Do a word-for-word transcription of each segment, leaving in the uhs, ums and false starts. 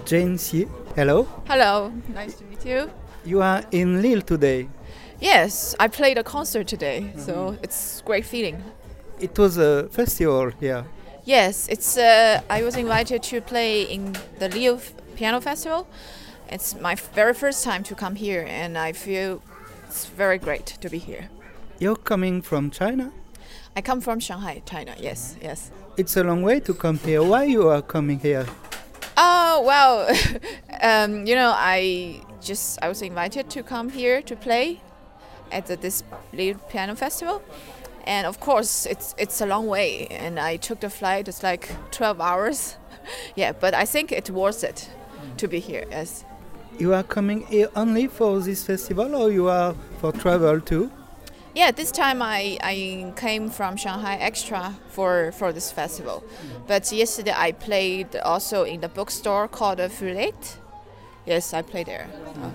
Jane Xie. Hello. Hello, nice to meet you. You are in Lille today. Yes, I played a concert today, mm-hmm. so it's great feeling. It was a festival here. Yes, it's. Uh, I was invited to play in the Lille Piano Festival. It's my very first time to come here, and I feel it's very great to be here. You're coming from China? I come from Shanghai, China. Yes, yes. It's a long way to come here. Why you are coming here? Oh well, um, you know, I just I was invited to come here to play at the, this Lille Piano Festival, and of course it's it's a long way, and I took the flight. It's like twelve hours. Yeah, but I think it's worth it to be here. Yes. You are coming here only for this festival, or you are for travel too? Yeah, this time I, I came from Shanghai extra for, for this festival. Mm. But yesterday I played also in the bookstore called Furlet. Yes, I played there. Oh.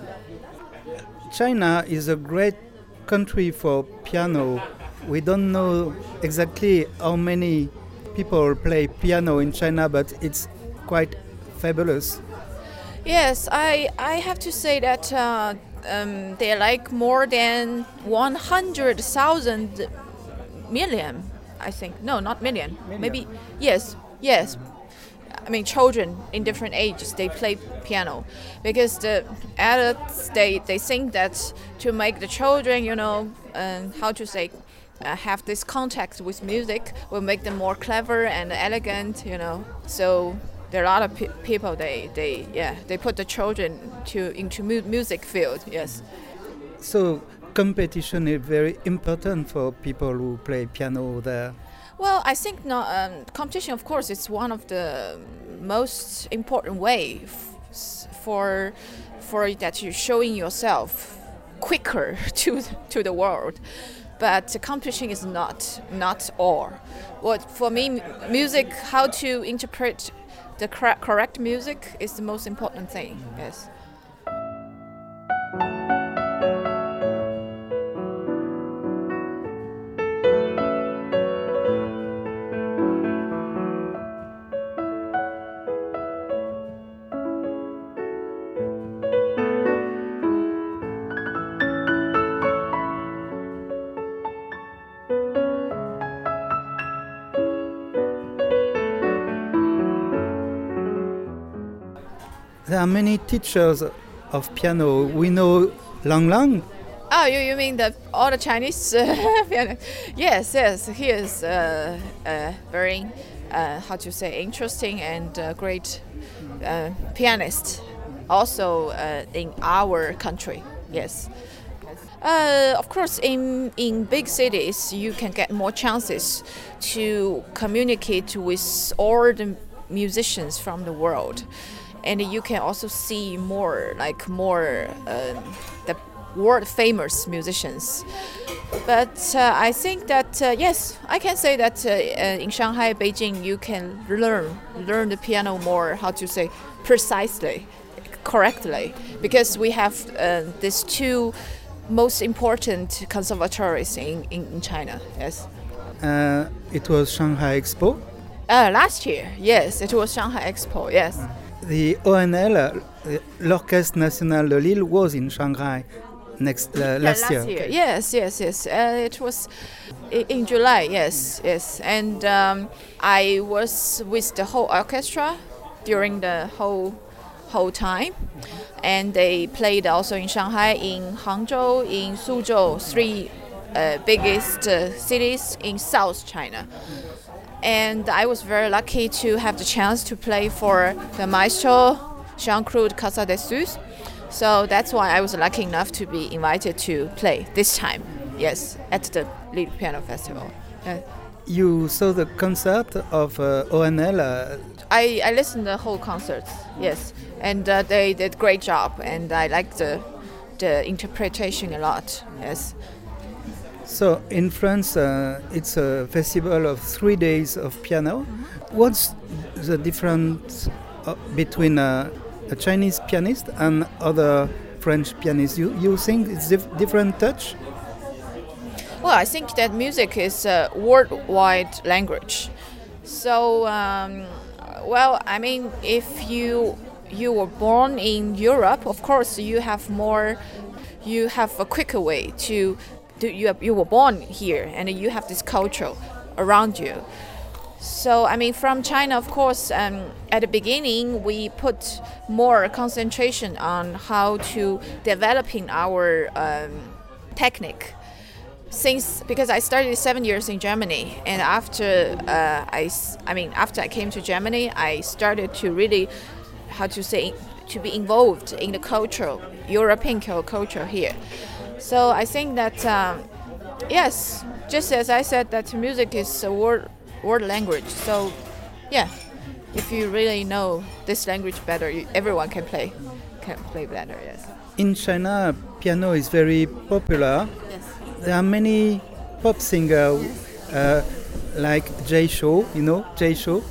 China is a great country for piano. We don't know exactly how many people play piano in China, but it's quite fabulous. Yes, I, I have to say that uh, um, they're like more than one hundred thousand million, I think. No, not million. million. Maybe, yes, yes. I mean, children in different ages, they play piano. Because the adults, they, they think that to make the children, you know, uh, how to say, uh, have this contact with music will make them more clever and elegant, you know. So there are a lot of pe- people, they, they, yeah, they put the children to into mu- music field, yes. So competition is very important for people who play piano there. Well, I think no, um, competition, of course, is one of the most important way f- for for that you're showing yourself quicker to to the world. But competition is not not all. What for me, m- music, how to interpret the cor- correct music is the most important thing. Yes. There are many teachers of piano. We know Lang Lang. Oh, you, you mean the all the Chinese uh, piano? Yes, yes. He is uh, uh, very, uh, how to say, interesting and uh, great uh, pianist. Also uh, in our country, yes. Uh, of course, in in big cities, you can get more chances to communicate with all the musicians from the world. And you can also see more, like more uh, the world famous musicians. But uh, I think that uh, yes, I can say that uh, uh, in Shanghai, Beijing, you can learn learn the piano more. How to say precisely, correctly, because we have uh, these two most important conservatories in, in, in China. Yes. Uh, it was Shanghai Expo. Uh, last year, yes, it was Shanghai Expo. Yes. Mm. The O N L, uh, l'Orchestre National de Lille, was in Shanghai next uh, yeah, last, last year. year. Okay. Yes, yes, yes. Uh, it was in, in July. Yes, yes. And um, I was with the whole orchestra during the whole whole time, and they played also in Shanghai, in Hangzhou, in Suzhou, three uh, biggest uh, cities in South China. And I was very lucky to have the chance to play for the maestro Jean-Claude Casadessus. So that's why I was lucky enough to be invited to play this time, yes, at the Lille Piano Festival. Uh, you saw the concert of uh, O N L? Uh, I, I listened to the whole concert, yes. And uh, they did a great job, and I liked the, the interpretation a lot, yes. So in France, uh, it's a festival of three days of piano. Mm-hmm. What's the difference uh, between uh, a Chinese pianist and other French pianists? You you think it's dif- different touch? Well, I think that music is a worldwide language. So, um, well, I mean, if you you were born in Europe, of course you have more, you have a quicker way to, do, you, have, you were born here and you have this culture around you. So, I mean, from China, of course, um, at the beginning, we put more concentration on how to developing our um, technique. Since, because I started seven years in Germany, and after uh, I, I mean, after I came to Germany, I started to really, how to say, to be involved in the culture, European culture here. So I think that, um, yes, just as I said, that music is a word. Word language. So, yeah, if you really know this language better, you, everyone can play, can play better. Yes. In China, piano is very popular. Yes. There are many pop singers, yes. uh, like Jay Chou. You know Jay Chou.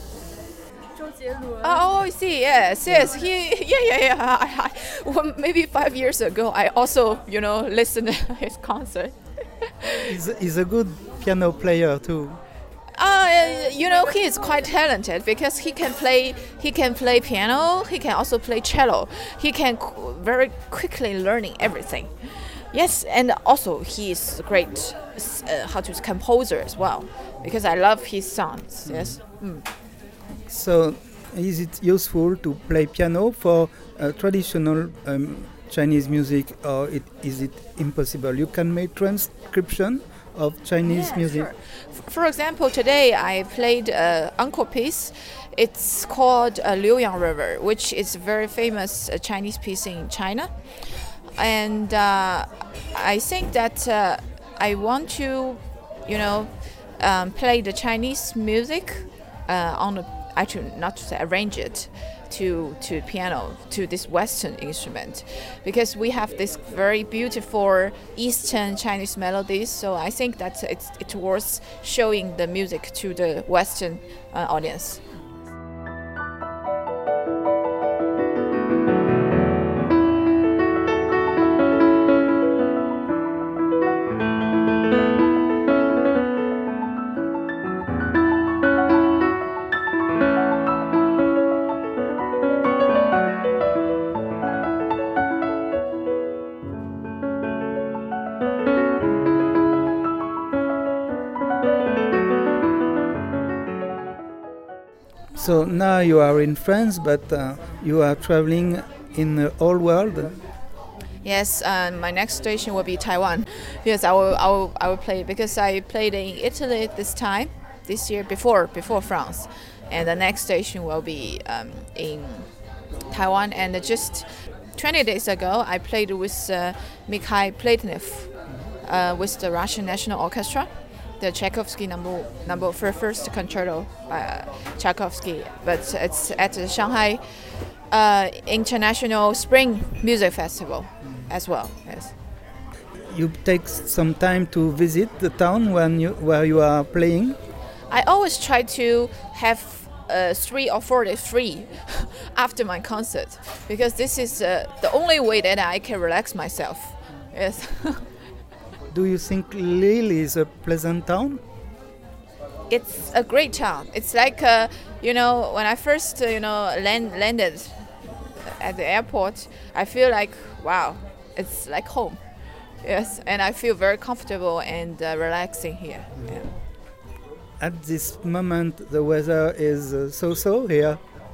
Oh, I see. Yes, yes. He, yeah, yeah, yeah. I, I, well, maybe five years ago, I also, you know, listened to his concert. he's, he's a good piano player too. Uh, you know, he is quite talented because he can play. He can play piano. He can also play cello. He can qu- very quickly learning everything. Yes, and also he is a great, uh, how to say, composer as well. Because I love his songs. Yes. Mm. So, is it useful to play piano for uh, traditional um, Chinese music, or it, is it impossible? You can make transcription of Chinese yeah, music. Sure. F- for example, today I played an uh, encore piece. It's called uh, Liuyang River, which is a very famous uh, Chinese piece in China. And uh, I think that uh, I want to, you know, um, play the Chinese music uh, on the, actually not to say arrange it, to to piano, to this Western instrument, because we have this very beautiful Eastern Chinese melodies. So I think that it's it's worth showing the music to the Western uh, audience. So now you are in France, but uh, you are traveling in the whole world. Yes, uh, my next station will be Taiwan. Yes, I will, I will, I will play because I played in Italy this time, this year before before France, and the next station will be um, in Taiwan. And just twenty days ago, I played with uh, Mikhail Plotnev uh, with the Russian National Orchestra, the Tchaikovsky number number for first concerto by uh, Tchaikovsky. But it's at the Shanghai uh, International Spring Music Festival as well. Yes. You take some time to visit the town when you where you are playing. I always try to have uh, three or four days free after my concert, because this is uh, the only way that I can relax myself. Yes. Do you think Lille is a pleasant town? It's a great town. It's like, uh, you know, when I first, uh, you know, land, landed at the airport, I feel like, wow, it's like home. Yes, and I feel very comfortable and uh, relaxing here. Yeah. At this moment, the weather is uh, so-so here.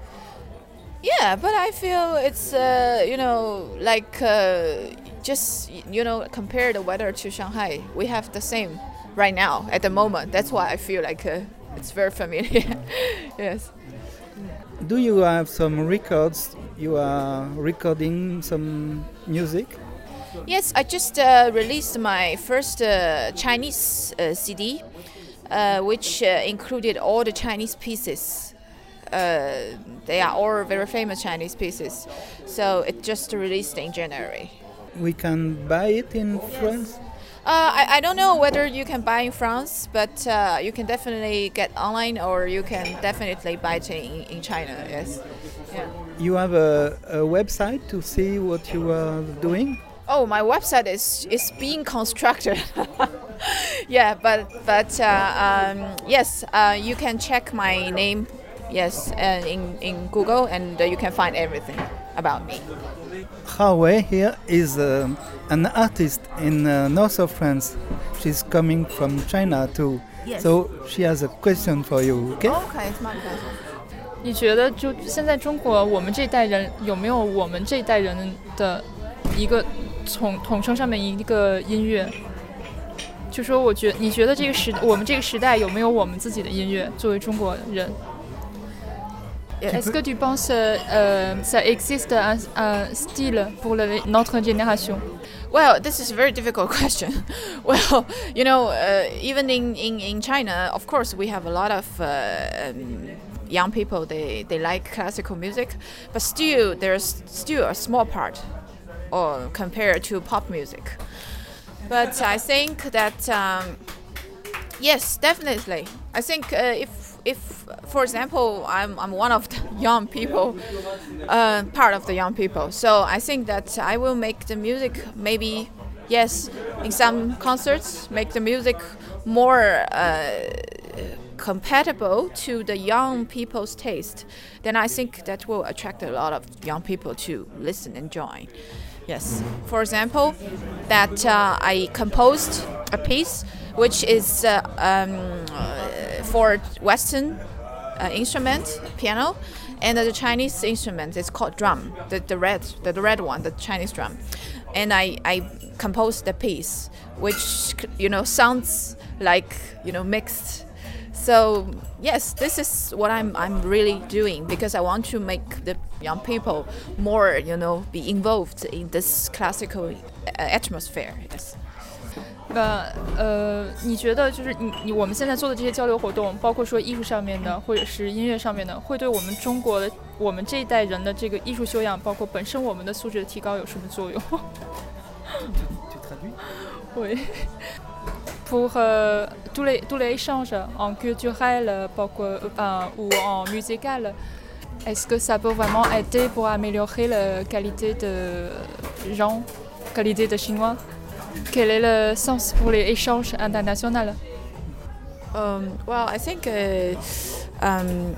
Yeah, but I feel it's, uh, you know, like uh, just, you know, compare the weather to Shanghai. We have the same right now at the moment. That's why I feel like uh, it's very familiar. Yes. Do you have some records? You are recording some music? Yes, I just uh, released my first uh, Chinese uh, C D, uh, which uh, included all the Chinese pieces. Uh, they are all very famous Chinese pieces. So it just released in January. We can buy it in France? Uh, I, I don't know whether you can buy in France, but uh, you can definitely get online, or you can definitely buy it in, in China, yes. Yeah. You have a, a website to see what you are doing? Oh, my website is is being constructed. Yeah, but but uh, um, yes, uh, you can check my name, yes, uh, in in Google, and uh, you can find everything. about me. Hao Wei here is um, an artist in uh, north of France. She's coming from China too. Yes. So she has a question for you, okay? Okay, it's my pleasure. 你觉得就现在中国我们这一代人有没有我们这一代人的一个统统称上面一个音乐？就说我觉你觉得这个时我们这个时代有没有我们自己的音乐？作为中国人 ，Est-ce que tu penses euh, ça existe un, un style pour le, notre génération? Well, this is a very difficult question. Well, you know, uh, even in, in, in China, of course, we have a lot of uh, um, young people. They, they like classical music, but still, there's still a small part, or compared to pop music. But I think that um, yes, definitely. I think uh, if if, for example, I'm I'm one of the young people, uh, part of the young people. So I think that I will make the music maybe, yes, in some concerts, make the music more uh, compatible to the young people's taste. Then I think that will attract a lot of young people to listen and join. Yes. For example, that uh, I composed a piece which is uh, um, uh, for Western uh, instrument, piano, and uh, the Chinese instrument is called drum, the, the red, the, the red one, the Chinese drum. And I, I composed the piece, which, you know, sounds like, you know, mixed. So yes, this is what I'm I'm really doing, because I want to make the young people more, you know, be involved in this classical atmosphere. Yes. 那呃，你觉得就是你你我们现在做的这些交流活动，包括说艺术上面的，或者是音乐上面的，会对我们中国的我们这一代人的这个艺术修养，包括本身我们的素质的提高有什么作用？oui. Pour euh, tous les tous les échanges en culturel, enfin, ou en musical, est-ce que ça peut vraiment aider pour améliorer la qualité de gens, qualité de chinois? Quel est le sens pour les échanges internationaux? Um, well, I think uh, um,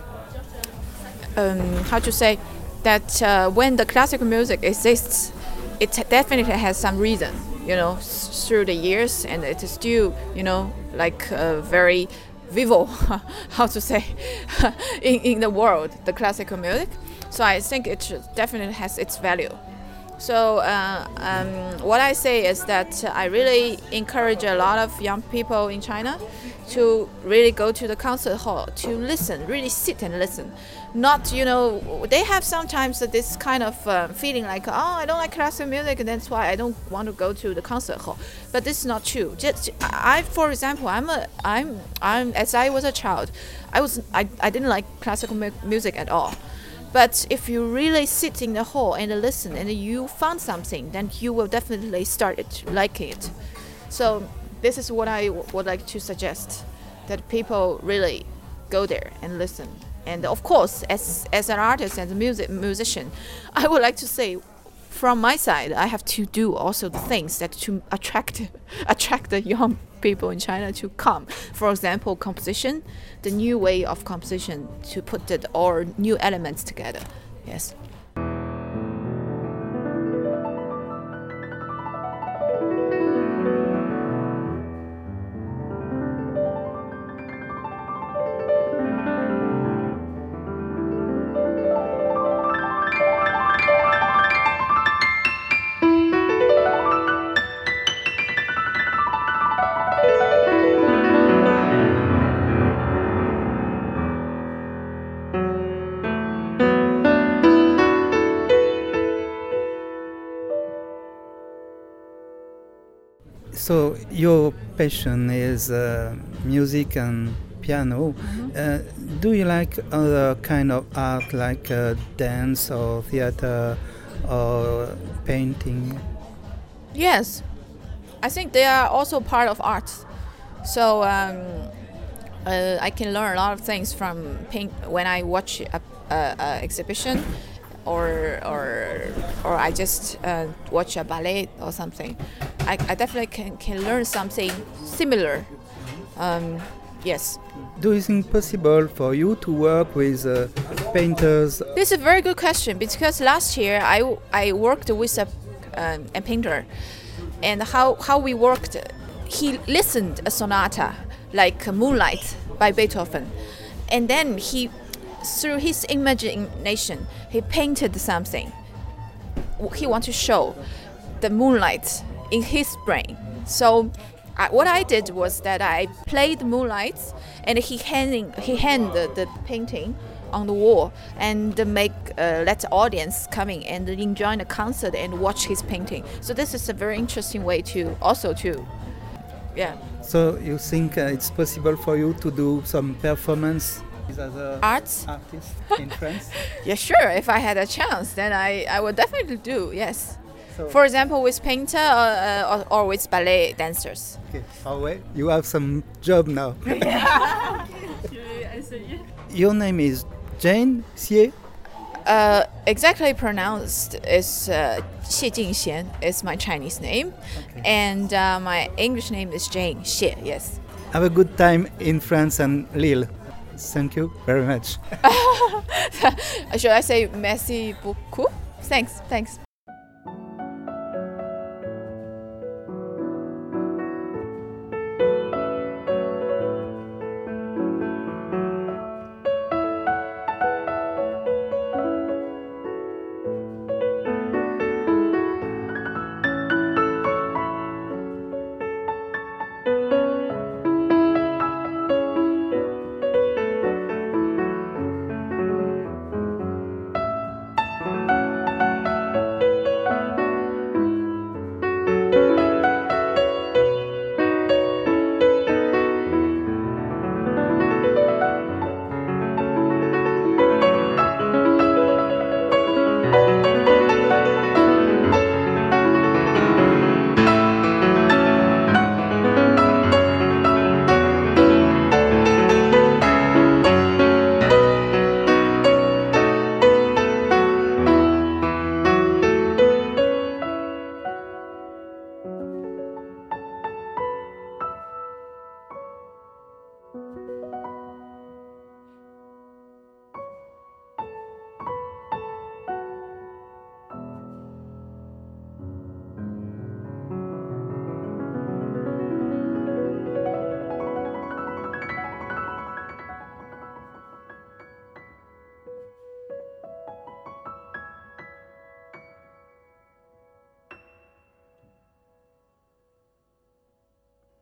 um, how to say that uh, when the classical music exists, it definitely has some reason, you know, s- through the years, and it is still, you know, like uh, very vivo, how to say, in, in the world, the classical music. So I think it definitely has its value. So uh, um, what I say is that I really encourage a lot of young people in China to really go to the concert hall, to listen, really sit and listen. Not, you know, they have sometimes this kind of uh, feeling like, oh, I don't like classical music, and that's why I don't want to go to the concert hall. But this is not true. Just I, for example, I'm a, I'm, I'm, as I was a child, I was, I, I didn't like classical mu- music at all. But if you really sit in the hall and listen and you found something, then you will definitely start it, liking it. So this is what I w- would like to suggest, that people really go there and listen. And of course, as as an artist, as a music musician, I would like to say, from my side, I have to do also the things that to attract attract the young people in China to come. For example, composition, the new way of composition, to put the all new elements together. Yes. So your passion is uh, music and piano. Mm-hmm. Uh, do you like other kind of art, like uh, dance or theater or painting? Yes, I think they are also part of art. So um, uh, I can learn a lot of things from paint when I watch a, a, a exhibition, or or or I just uh, watch a ballet or something. I, I definitely can, can learn something similar um, Yes. Do you think possible for you to work with uh, painters? This is a very good question because last year I, I worked with a, um, a painter, and how, how we worked, he listened a sonata like Moonlight by Beethoven, and then he, through his imagination, he painted something. He wanted to show the moonlight in his brain. So I, what I did was that I played moonlight, and he hanging he handed the painting on the wall and make uh, let the audience coming and enjoy the concert and watch his painting. So this is a very interesting way to also to, yeah. So you think uh, it's possible for you to do some performance with other Arts? artists in France? Yeah, sure. If I had a chance, then I, I would definitely do, yes. So, For example, with painter uh, or, or with ballet dancers. okay, Hawei, you have some job now. Your name is Jane Xie. Uh, exactly pronounced is uh, Xie Jingxian is my Chinese name, Okay. and uh, my English name is Jane Xie. Yes. Have a good time in France and Lille. Thank you very much. Should I say merci beaucoup? Thanks. Thanks.